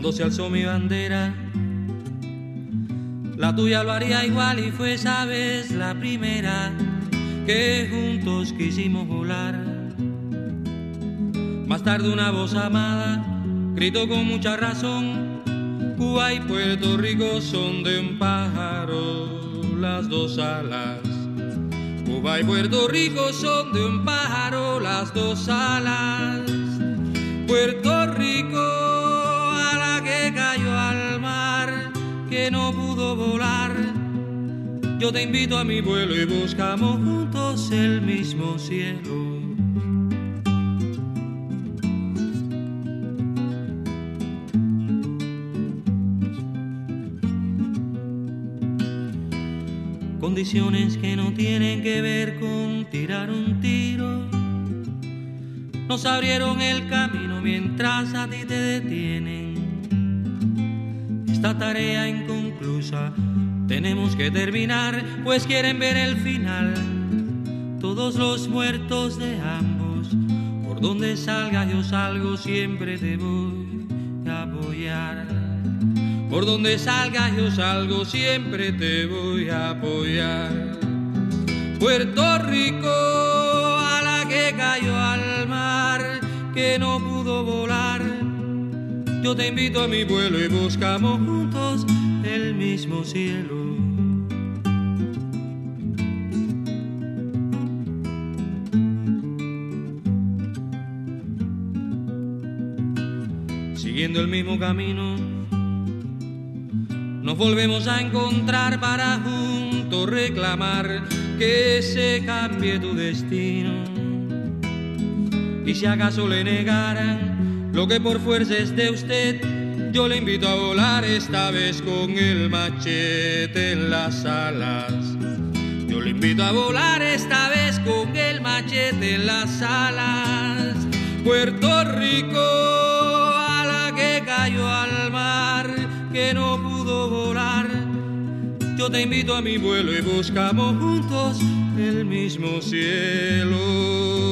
cuando se alzó mi bandera. La tuya lo haría igual y fue esa vez la primera que juntos quisimos volar. Más tarde una voz amada gritó con mucha razón: Cuba y Puerto Rico son de un pájaro las dos alas. Cuba y Puerto Rico son de un pájaro las dos alas. Puerto Rico a la que cayó al mar, que no pudo volar. Yo te invito a mi vuelo y buscamos juntos el mismo cielo. Condiciones que no tienen que ver con tirar un tiro nos abrieron el camino mientras a ti te detienen. Esta tarea inconclusa tenemos que terminar, pues quieren ver el final. Todos los muertos de ambos, por donde salga yo salgo, siempre te voy a apoyar. Por donde salga yo salgo, siempre te voy a apoyar. Puerto Rico a la que cayó al mar, que no pudo volar. Yo te invito a mi vuelo y buscamos juntos el mismo cielo. Siguiendo el mismo camino, nos volvemos a encontrar para juntos reclamar que se cambie tu destino. Y si acaso le negaran lo que por fuerza es de usted, yo le invito a volar esta vez con el machete en las alas. Yo le invito a volar esta vez con el machete en las alas. Puerto Rico a la que cayó al mar, que no pudo volar. Yo te invito a mi vuelo y buscamos juntos el mismo cielo.